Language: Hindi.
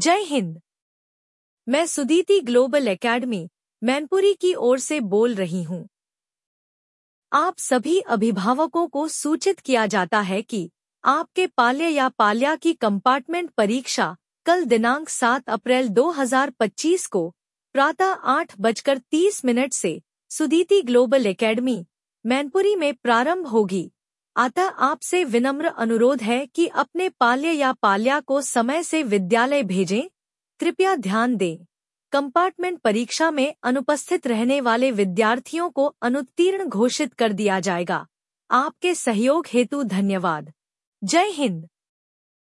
जय हिंद। मैं सुदीति ग्लोबल एकेडमी मैनपुरी की ओर से बोल रही हूँ। आप सभी अभिभावकों को सूचित किया जाता है कि आपके पाल्य या पाल्या की कंपार्टमेंट परीक्षा कल दिनांक 7 अप्रैल 2025 को प्रातः 8:30 से सुदीति ग्लोबल एकेडमी मैनपुरी में प्रारंभ होगी। अतः आपसे विनम्र अनुरोध है कि अपने पाल्य या पाल्या को समय से विद्यालय भेजें। कृपया ध्यान दें, कंपार्टमेंट परीक्षा में अनुपस्थित रहने वाले विद्यार्थियों को अनुत्तीर्ण घोषित कर दिया जाएगा। आपके सहयोग हेतु धन्यवाद। जय हिंद।